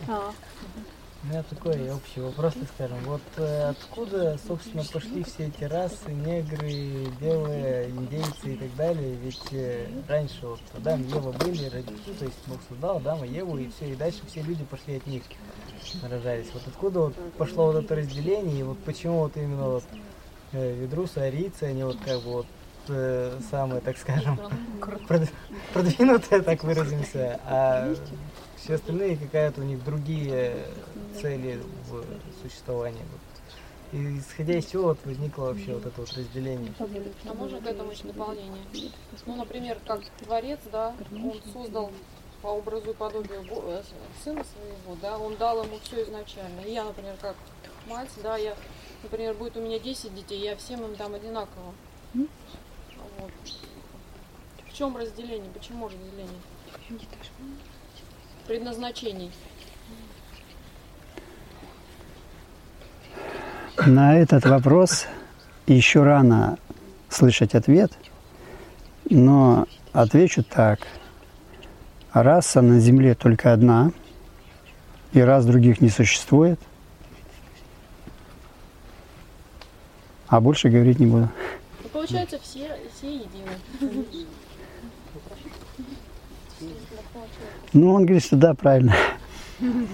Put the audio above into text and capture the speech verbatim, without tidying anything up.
А. У меня такой общий вопрос, так скажем. Вот э, откуда, собственно, пошли все эти расы, негры, белые, индейцы и так далее? Ведь э, раньше вот Адам и Ева были, родители, то есть Бог создал Адама, Еву, и все, и дальше все люди пошли от них, рождались. Вот откуда вот пошло вот это разделение, и вот почему вот именно вот э, ведрусы, арийцы, они вот как бы вот э, самые, так скажем, прод- продвинутые, так выразимся, а все остальные какая-то у них другие цели в существовании. Вот. И исходя из чего вот возникло вообще вот это вот разделение? А можно к этому еще дополнение? Ну, например, как Творец, да, он создал по образу и подобию сына своего, да, он дал ему все изначально. И я, например, как мать, да, я, например, будет у меня десять детей, я всем им дам одинаково. Вот. В чем разделение? Почему разделение? Предназначений. На этот вопрос еще рано слышать ответ, но отвечу так. Раса на Земле только одна, и рас других не существует, а больше говорить не буду. Ну, получается, все, все едины. Ну, он говорит, что да, правильно.